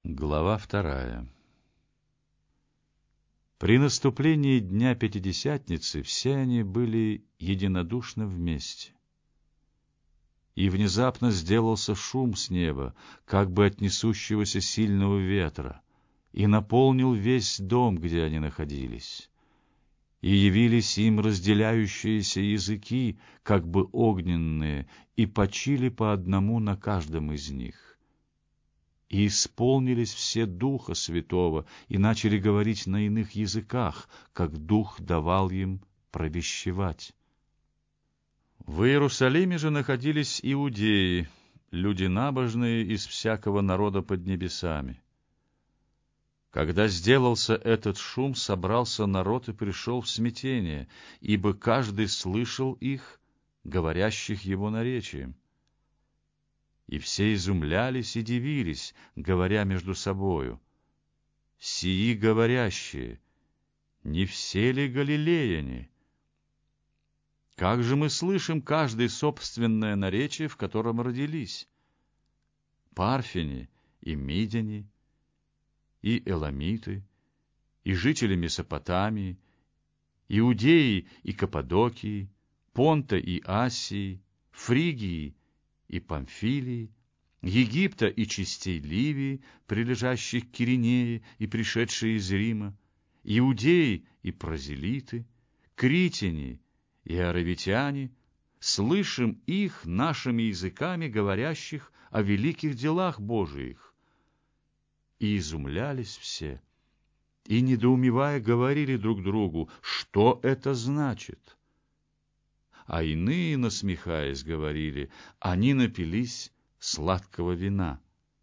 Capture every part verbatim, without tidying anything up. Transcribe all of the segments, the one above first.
Глава вторая. При наступлении Дня Пятидесятницы все они были единодушно вместе. И внезапно сделался шум с неба, как бы от несущегося сильного ветра, и наполнил весь дом, где они находились. И явились им разделяющиеся языки, как бы огненные, и почили по одному на каждом из них. И исполнились все Духа Святого, и начали говорить на иных языках, как Дух давал им провещевать. В Иерусалиме же находились иудеи, люди набожные из всякого народа под небесами. Когда сделался этот шум, собрался народ и пришел в смятение, ибо каждый слышал их, говорящих его наречием. И все изумлялись и дивились, говоря между собою: «Сии говорящие, не все ли галилеяне? Как же мы слышим каждый собственное наречие, в котором родились? Парфяне и мидяне, и эламиты, и жители Месопотамии, Иудеи и Каппадокии, Понта и Асии, Фригии и Памфилии, Египта и частей Ливии, прилежащих к Киринее и пришедшие из Рима, иудеи и прозелиты, критяне и аравитяне, слышим их нашими языками, говорящих о великих делах Божиих. И изумлялись все, и, недоумевая, говорили друг другу, что это значит. А иные, насмехаясь, говорили: они напились сладкого вина.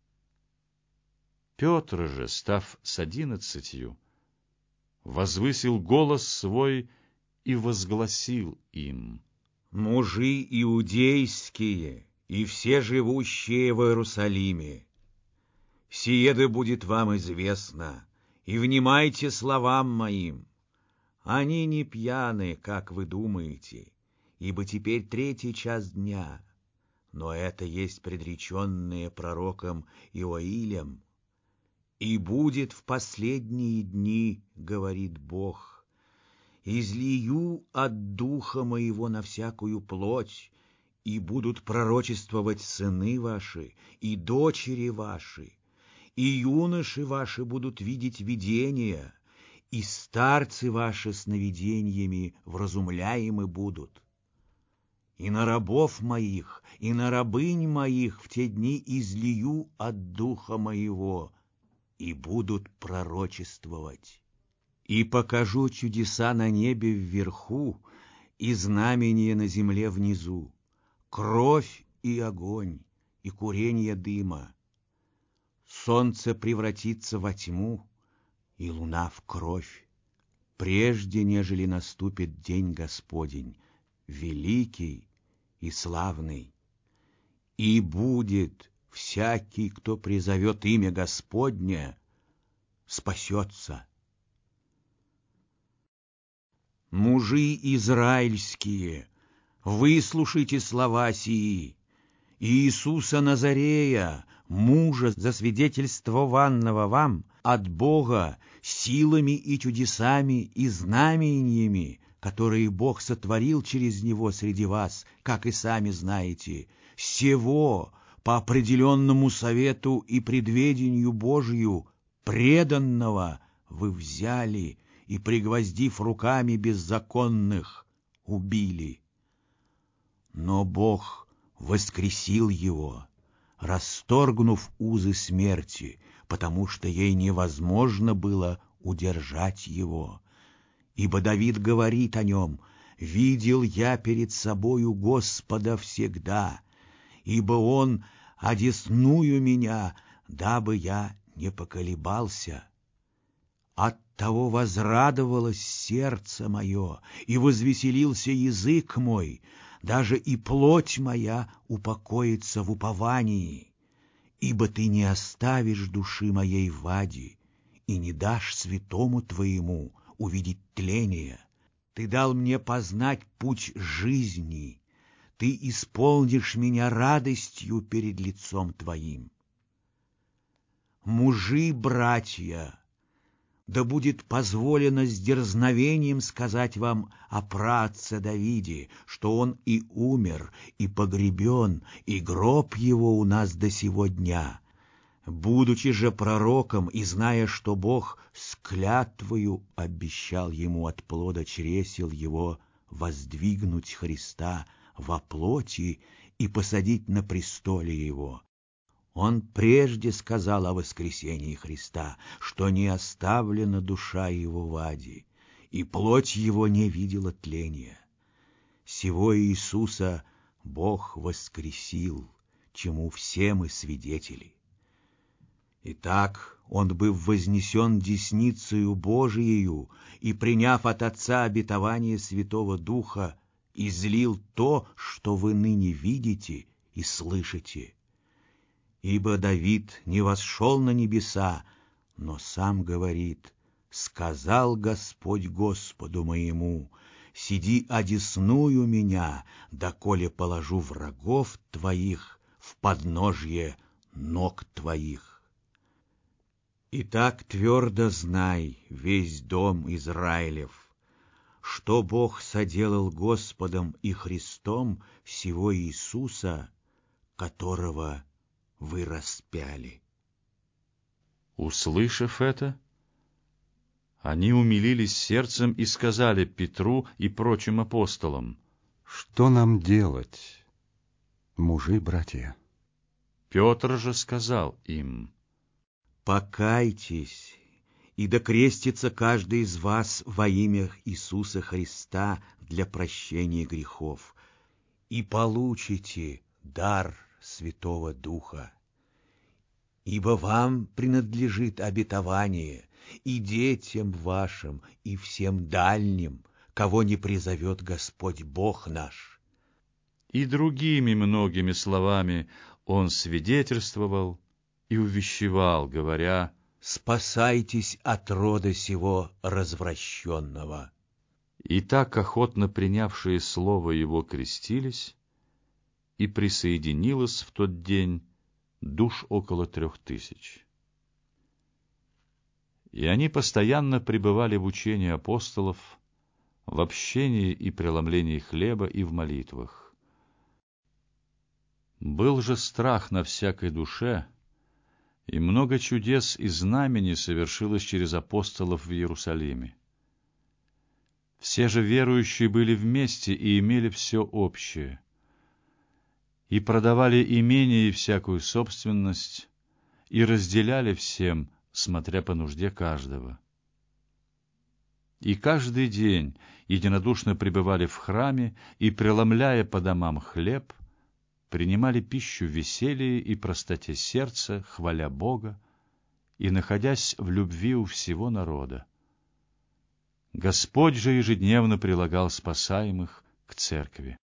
Петр же, став с одиннадцатью, возвысил голос свой и возгласил им: «Мужи иудейские и все живущие в Иерусалиме, сие да будет вам известно, и внимайте словам моим. Они не пьяны, как вы думаете, ибо теперь третий час дня, но это есть предреченное пророком Иоилем. И будет в последние дни, говорит Бог, излию от духа моего на всякую плоть, и будут пророчествовать сыны ваши и дочери ваши, и юноши ваши будут видеть видения, и старцы ваши сновидениями вразумляемы будут. И на рабов моих, и на рабынь моих в те дни излию от духа моего, и будут пророчествовать. И покажу чудеса на небе вверху, и знамения на земле внизу, кровь и огонь, и курение дыма. Солнце превратится во тьму, и луна в кровь, прежде нежели наступит день Господень, великий и славный. И будет всякий, кто призовет имя Господне, спасется. Мужи израильские, выслушайте слова сии. Иисуса Назарея, мужа, засвидетельствованного вам от Бога силами и чудесами и знамениями, которые Бог сотворил через него среди вас, как и сами знаете, сего по определенному совету и предведению Божию преданного вы взяли и, пригвоздив руками беззаконных, убили. Но Бог воскресил его, расторгнув узы смерти, потому что ей невозможно было удержать его. Ибо Давид говорит о нем: «Видел я перед собою Господа всегда, ибо Он одесную меня, дабы я не поколебался. Оттого возрадовалось сердце мое, и возвеселился язык мой, даже и плоть моя упокоится в уповании. Ибо ты не оставишь души моей в аде, и не дашь святому твоему увидеть тление. Ты дал мне познать путь жизни, ты исполнишь меня радостью перед лицом твоим». мужи, братья, да будет позволено с дерзновением сказать вам о праотце Давиде, что он и умер, и погребен, и гроб его у нас до сего дня. Будучи же пророком и зная, что Бог с клятвою обещал ему от плода чресел его воздвигнуть Христа во плоти и посадить на престоле его, он прежде сказал о воскресении Христа, что не оставлена душа его в аде, и плоть его не видела тления. Сего Иисуса Бог воскресил, чему все мы свидетели. Итак, он, быв вознесен десницею Божиею и приняв от Отца обетование Святого Духа, излил то, что вы ныне видите и слышите. Ибо Давид не восшел на небеса, но сам говорит: «Сказал Господь Господу моему: сиди одесную меня, доколе положу врагов твоих в подножье ног твоих». Итак, твердо знай, весь дом Израилев, что Бог соделал Господом и Христом сего Иисуса, которого вы распяли. Услышав это, они умилились сердцем и сказали Петру и прочим апостолам: «Что нам делать, мужи, братья?» Петр же сказал им: «Покайтесь, и докрестится каждый из вас во имя Иисуса Христа для прощения грехов, и получите дар Святого Духа. Ибо вам принадлежит обетование, и детям вашим, и всем дальним, кого не призовет Господь Бог наш». И другими многими словами он свидетельствовал и увещевал, говоря: «Спасайтесь от рода сего развращенного». И так охотно принявшие слово его крестились, и присоединилось в тот день душ около трех тысяч. И они постоянно пребывали в учении апостолов, в общении и преломлении хлеба и в молитвах. Был же страх на всякой душе, и много чудес и знамений совершилось через апостолов в Иерусалиме. Все же верующие были вместе и имели все общее, и продавали имение и всякую собственность, и разделяли всем, смотря по нужде каждого. И каждый день единодушно пребывали в храме и, преломляя по домам хлеб, принимали пищу в веселье и простоте сердца, хваля Бога и находясь в любви у всего народа. Господь же ежедневно прилагал спасаемых к церкви.